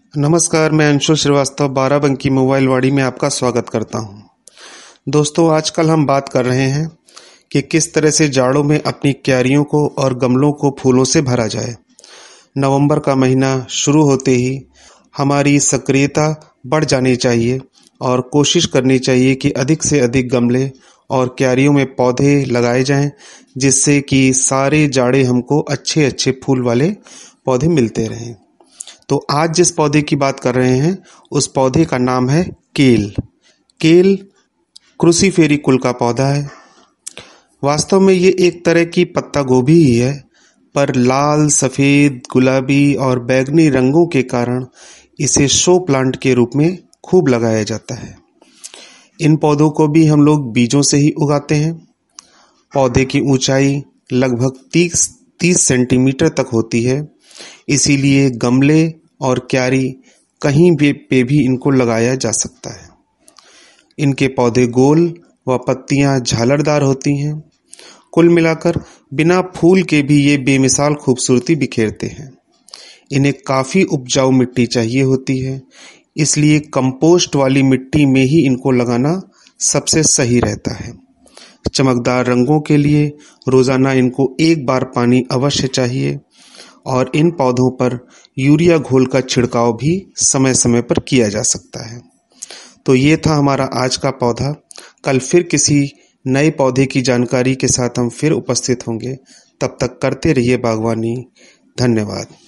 नमस्कार, मैं अंशुल श्रीवास्तव बाराबंकी मोबाइल वाड़ी में आपका स्वागत करता हूं। दोस्तों, आजकल हम बात कर रहे हैं कि किस तरह से जाड़ों में अपनी क्यारियों को और गमलों को फूलों से भरा जाए। नवंबर का महीना शुरू होते ही हमारी सक्रियता बढ़ जानी चाहिए और कोशिश करनी चाहिए कि अधिक से अधिक गमले और क्यारियों में पौधे लगाए जाएं, जिससे कि सारे जाड़े हमको अच्छे अच्छे फूल वाले पौधे मिलते रहें। तो आज जिस पौधे की बात कर रहे हैं उस पौधे का नाम है केल। केल क्रूसीफेरी कुल का पौधा है। वास्तव में ये एक तरह की पत्ता गोभी ही है, पर लाल, सफ़ेद, गुलाबी और बैंगनी रंगों के कारण इसे शो प्लांट के रूप में खूब लगाया जाता है। इन पौधों को भी हम लोग बीजों से ही उगाते हैं। पौधे की ऊंचाई लगभग 30 सेंटीमीटर तक होती है, इसीलिए गमले और क्यारी कहीं भी पे भी इनको लगाया जा सकता है। इनके पौधे गोल व पत्तियां झालरदार होती हैं। कुल मिलाकर बिना फूल के भी ये बेमिसाल खूबसूरती बिखेरते हैं। इन्हें काफ़ी उपजाऊ मिट्टी चाहिए होती है, इसलिए कंपोस्ट वाली मिट्टी में ही इनको लगाना सबसे सही रहता है। चमकदार रंगों के लिए रोज़ाना इनको एक बार पानी अवश्य चाहिए और इन पौधों पर यूरिया घोल का छिड़काव भी समय समय पर किया जा सकता है। तो ये था हमारा आज का पौधा। कल फिर किसी नए पौधे की जानकारी के साथ हम फिर उपस्थित होंगे। तब तक करते रहिए बागवानी। धन्यवाद।